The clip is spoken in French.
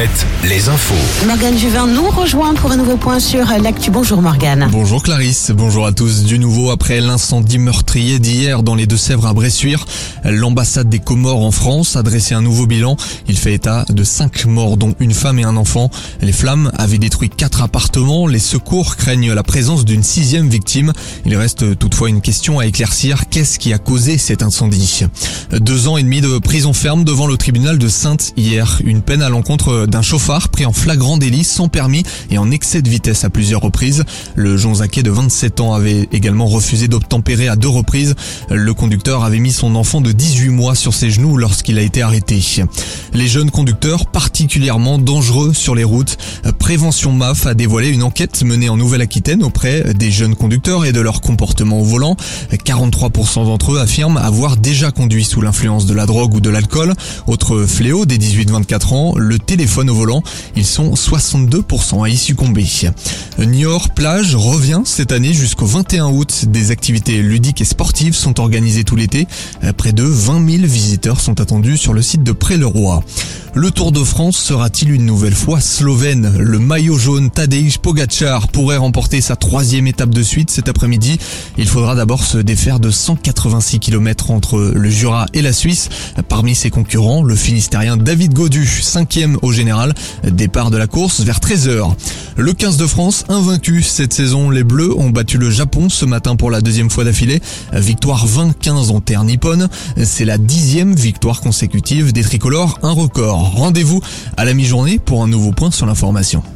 7, les infos. Morgane Juvin nous rejoint pour un nouveau point sur l'actu. Bonjour Morgane. Bonjour Clarisse, bonjour à tous. Du nouveau après l'incendie meurtrier d'hier dans les Deux-Sèvres à Bressuire. L'ambassade des Comores en France a dressé un nouveau bilan. Il fait état de 5 morts dont une femme et un enfant. Les flammes avaient détruit 4 appartements. Les secours craignent la présence d'une 6e victime. Il reste toutefois une question à éclaircir. Qu'est-ce qui a causé cet incendie ? 2 ans et demi de prison ferme devant le tribunal de Saintes hier. Une peine à l'encontre d'un chauffard pris en flagrant délit sans permis et en excès de vitesse à plusieurs reprises. Le Jonzaquais de 27 ans avait également refusé d'obtempérer à 2 reprises. Le conducteur avait mis son enfant de 18 mois sur ses genoux lorsqu'il a été arrêté. Les jeunes conducteurs particulièrement dangereux sur les routes. Prévention MAF a dévoilé une enquête menée en Nouvelle-Aquitaine auprès des jeunes conducteurs et de leur comportement au volant. 43% d'entre eux affirment avoir déjà conduit sous l'influence de la drogue ou de l'alcool. Autre fléau des 18-24 ans, le téléphone au volant. Ils sont 62% à y succomber. Niort Plage revient cette année jusqu'au 21 août. Des activités ludiques et sportives sont organisées tout l'été. Près de 20 000 visiteurs sont attendus sur le site de Pré-le-Roi. Le Tour de France sera-t-il une nouvelle fois slovène ? Le maillot jaune Tadej Pogačar pourrait remporter sa 3e étape de suite cet après-midi. Il faudra d'abord se défaire de 186 km entre le Jura et la Suisse. Parmi ses concurrents, le Finistérien David Gaudu, 5e au général. Départ de la course vers 13h. Le 15 de France, invaincu cette saison. Les Bleus ont battu le Japon ce matin pour la 2e fois d'affilée. Victoire 20-15 en terre nippone. C'est la 10e victoire consécutive des tricolores, un record. Rendez-vous à la mi-journée pour un nouveau point sur l'information.